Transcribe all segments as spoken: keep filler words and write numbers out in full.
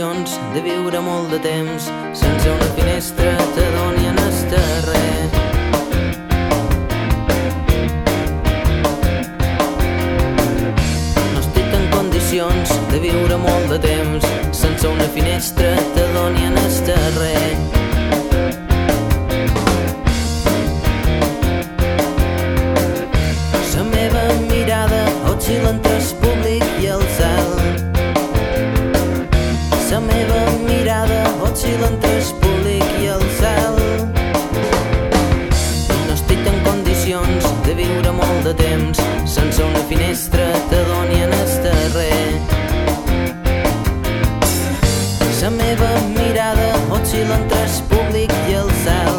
condicions de viure molt de temps sense una finestra te doni en el terrer. No estic en condicions de viure molt de temps sense una finestra te doni en el terrer. La meva mirada oscil·la entre el públic i el cel. La meva mirada oscil·la entre el públic i el cel. No estic en condicions de viure molt de temps sense una finestra te doni en el terrer. La meva mirada oscil·la entre el públic i el cel.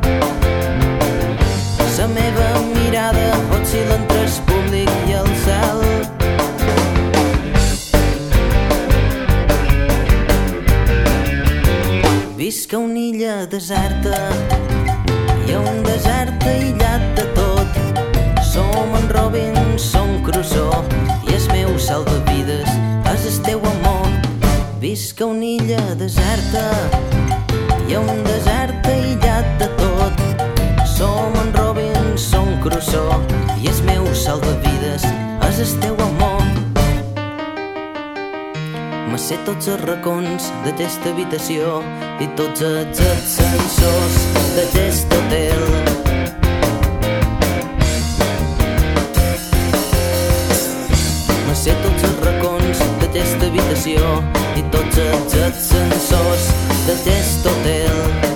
La meva mirada oscil·la entre el públic i el cel. Visc a una illa deserta, hi ha un desert aïllat de tot. Som en Robinson Crusoe i el meu salvavides és el teu amor. Visc a una illa deserta, hi ha un desert aïllat de tot. Som en Robinson Crusoe i el meu salvavides és el teu amor. Me sé tots els racons d'aquesta habitació i tots els ascensors d'aquest hotel. Me sé tots els racons d'aquesta habitació i tots els ascensors d'aquest hotel.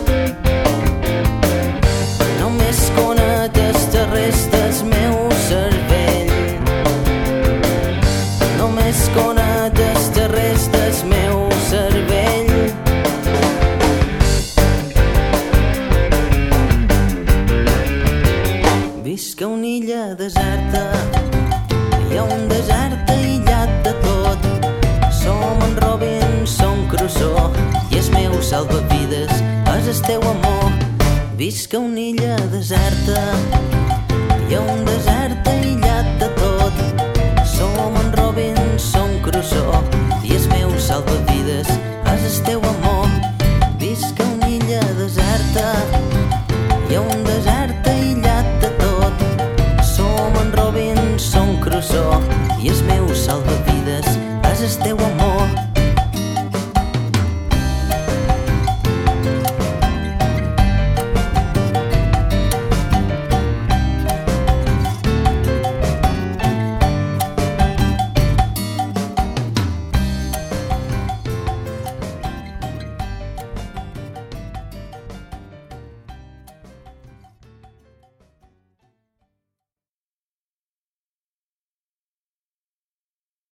Només conec els terrers del meu cervell. Només conec els terrers del meu cervell. Visc a una illa deserta, hi ha un desert aïllat de tot. Som en Robinson Crusoe i el meu salvavides és el teu amor. Visc a una illa deserta, hi ha un desert aïllat de tot. Som en Robinson Crusoe i el meu salvavides és el teu amor. Visc a una illa deserta, hi ha un desert aïllat de tot. Som en Robinson Crusoe i el meu salvavides és el teu